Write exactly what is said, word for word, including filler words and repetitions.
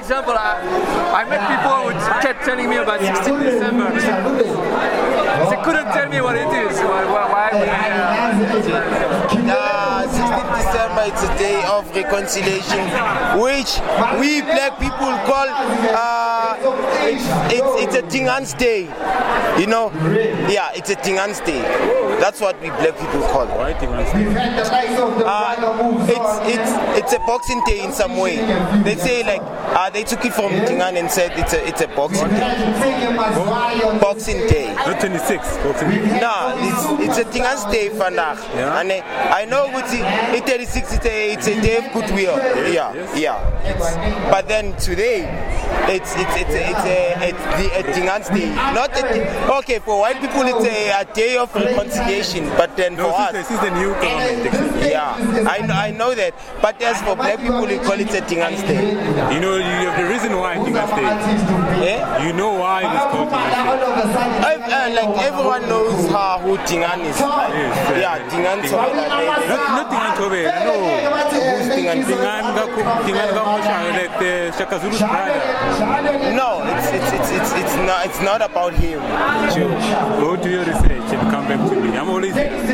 example, I, I met people who kept telling me about sixteenth December. They couldn't tell me what it is. Why? why uh, sixteenth December, it's a day of reconciliation, which we black people call uh, it's, it's, it's a Tingans Day. You know, yeah, it's a Tingans Day. That's what we black people call it. Why Tingans Day? Uh, it's it's it's a Boxing Day in some way. They say like uh, they took it from Tingan and said it's a it's a Boxing Day. Boxing Day. Not twenty-six. Boxing Day. No, it's it's a Tingans Day vandaag. Yeah. And uh, I know it's it's thirty-six. It's a it's a day of goodwill. Yes, yeah, yes. yeah. It's, but then today, it's it's it's a, it's a it's the a Tingans Day. Not a, okay for white people. It's a, a day of reconciliation. But then No, for us, this is the new government. yeah, I know, I know that. But as for black people, we call it a Tingans Day. You know, you have the reason why Tingans Day. Yeah? You know why it is called Tingans Day. I, uh, like everyone knows how who Tingan is. Yes, yeah, Tingan. Not, not Tingan Tobe, no. Who's Tingan? Tingan Gaku, Tingan Gamusha, like the Shaka Zulu's brother. No, it's it's it's it's it's not it's not about him. Go do your research and come back to me. I'm always